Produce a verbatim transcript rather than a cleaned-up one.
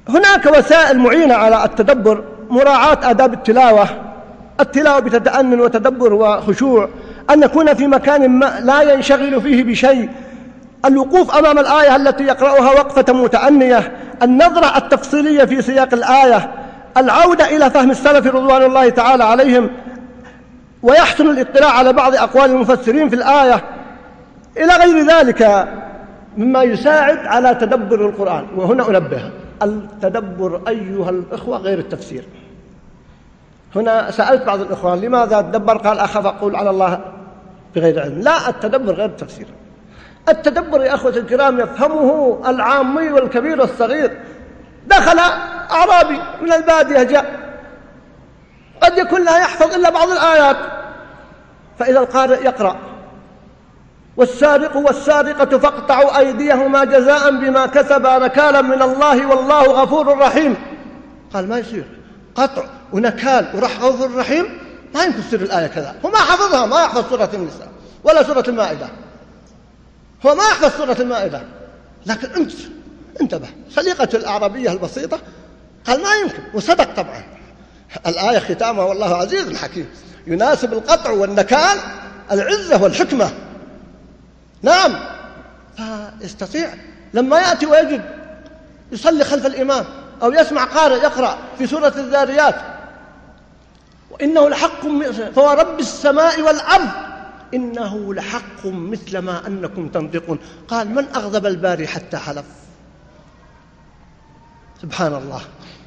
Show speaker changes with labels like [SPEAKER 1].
[SPEAKER 1] هناك وسائل معينة على التدبر: مراعاة آداب التلاوة، التلاوة بتتأنن وتدبر وخشوع، أن نكون في مكان ما لا ينشغل فيه بشيء، الوقوف أمام الآية التي يقرأها وقفة متأنية، النظرة التفصيلية في سياق الآية، العودة إلى فهم السلف رضوان الله تعالى عليهم، ويحسن الاطلاع على بعض أقوال المفسرين في الآية، إلى غير ذلك مما يساعد على تدبر القرآن. وهنا أنبه: التدبر أيها الإخوة غير التفسير. هنا سألت بعض الإخوان: لماذا تدبر؟ قال: أخاف أقول على الله بغير علم. لا، التدبر غير التفسير. التدبر يا أخوة الكرام يفهمه العامي والكبير والصغير. دخل أعرابي من البادية جاء، قد يكون لا يحفظ إلا بعض الآيات، فإذا القارئ يقرأ: والسارق والسارقة فاقطعوا أيديهما جزاء بما كسبا نكالا من الله والله غفور رحيم. قال: ما يصير قطع ونكال وراح غفور رحيم، ما يمكن تصير الآية كذا. هو ما حفظها، ما يحفظ سورة النساء ولا سورة المائدة، هو ما يحفظ سورة المائدة. لكن انت انتبه، سليقة الأعرابية البسيطة قال: ما يمكن. وصدق طبعا، الآية ختامها والله عزيز حكيم، يناسب القطع والنكال العزة والحكمة. نعم، فيستطيع لما يأتي ويجد يصلي خلف الإمام أو يسمع قارئ يقرأ في سورة الذاريات: وإنه لحق فورب السماء والأرض إنه لحق مثل ما أنكم تنطقون. قال: من أغضب الباري حتى حلف؟ سبحان الله.